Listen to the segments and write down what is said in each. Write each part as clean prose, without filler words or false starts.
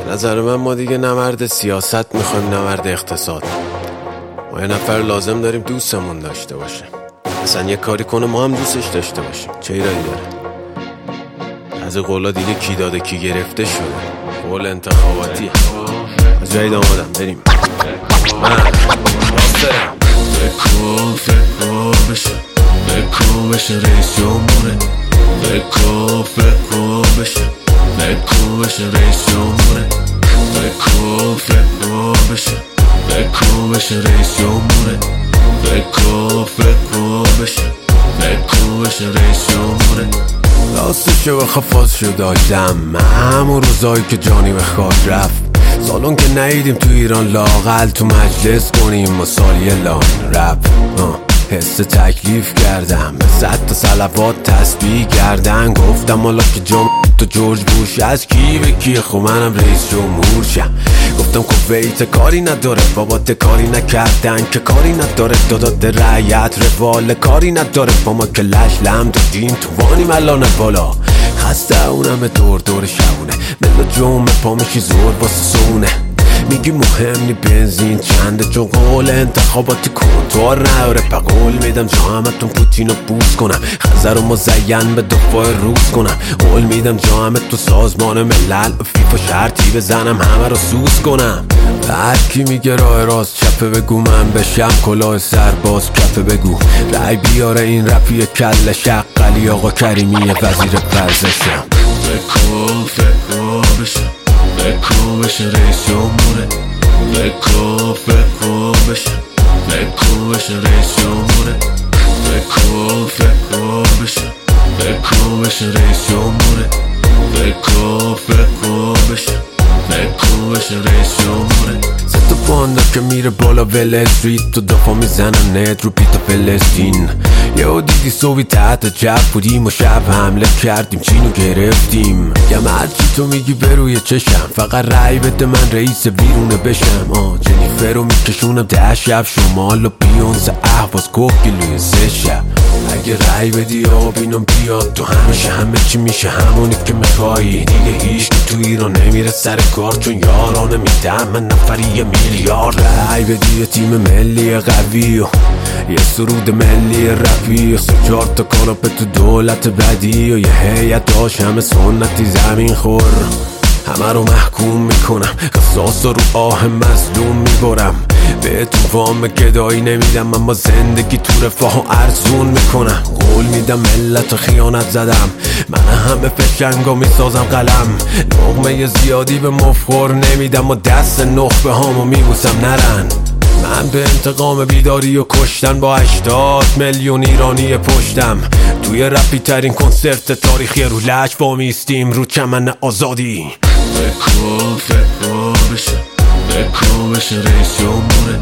نظر من ما دیگه نه مرد سیاست میخوایم نه مرد اقتصاد. ما یه نفر لازم داریم دوستمون داشته باشه، اصلا یه کاری کنه ما هم دوستش داشته باشیم. چه ایرادی داره؟ از قولا دیگه کی داده کی گرفته شده. قول انتخاباتی از جایی آمدم بریم. من ناصرم. فکر بشه رئیس جمهوره. فکر بشه رئیس جمهوره. فکر بشه رئیس جمهوره. فکر بشه رئیس جمهوره. راستشو بخوا فازشو داشتم من همون روزایی که جانی به خاک رفت. سالون که نیدیم تو ایران لاقل تو مجلس کنیم مسالی لان رپ. حس تکلیف کردم به 100 تا صلوات تسبیح کردن. گفتم حالا که تو جورج بوش از کی به کی خب منم رئیس جمهور شم. گفتم کویت کاری نداره بابات کاری نکردن که کاری نداره دادات رعیت روال کاری نداره با ما که لش لم دادیم تو وانیم الان بالا. خسته اونم دور شبونه ملا جمعه پا میشی زور واسه سونه. میگی مهم نی بنزین چنده چون قول انتخاباتی کنتور نداره. پا قول میدم جا همتون پوتینو بوس کنم. خزر رو مزین به دفاع روز کنم. قول میدم جا همه تو سازمان ملل فیفا شرطی بزنم همه رو سوز کنم. هر کی میگه راه راست چپه بگو من بشم کلاه سرباز کفه بگو. رای بیاره این رپی کل شقلی آقا کریمی وزیر ورزشم. فکر بشه رئیس جمهوره. فکر بشه رئیس جمهوره. فکر بشه رئیس جمهوره. فکر بشه رئیس جمهوره. ست پاندا که میره بالا ول استریت تو دفاع میزنن نت رو پیتا فلسطین. یهو دیدی صبحی تحت جب بودیم و شب حمله کردیم چینو گرفتیم. میگم هرچی تو میگی بروی چشم فقط رای بده من رئیس بیرونه بشم. جنیفر رو میکشونم 10 شب شمال و بیونس احواز کوکیلوی 3 شب. اگه رای بدی آبینم بیاد تو همه چی میشه همونی که میخوایی. دیگه هیچ تو ایران نمیره سر کار چون یارانه میدم من نفری 1 میلیارد. رای بدی تیم ملی قوی و یه سرود ملی رپی و 3-4 تا کاناپه تو دولت بدی و یه هیئت داشت همه سنتی زمین خور. همه رو محکوم میکنم قصاص رو آه مظلوم میبرم. بهتون وام گدایی نمیدم اما زندگی تو رفاه و ارزون میکنم. قول میدم ملت خیانت زدم من همه فشنگا میسازم قلم. لقمه زیادی به مفخور نمیدم و دست نخبه هامو میبوسم نرن. من به انتقام بیداری و کشتن با 80 میلیون ایرانی پشتم. توی رپی ترین کنسرت تاریخی رو لج وامیستیم رو چمن آزادی. فکر بشه رئیس جمهوره.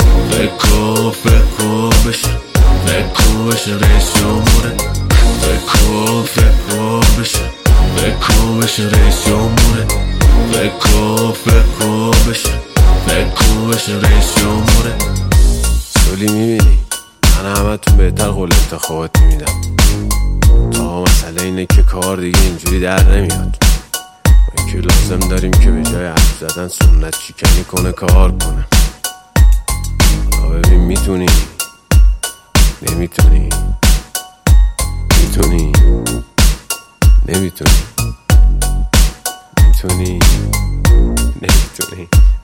فکر بشه رئیس جمهوره. فکر بشه رئیس جمهوره. فکر بشه رئیس جمهوره. سولی میبینی من همه تون بهتر قول انتخاباتی میدم. تا مسئله اینه که کار دیگه اینجوری در نمیاد. ما که لازم داریم که به جای حرف زدن سنت شکنی کنه کار کنه. حالا ببین میتونی نمیتونی میتونی نمیتونی میتونی نمیتونی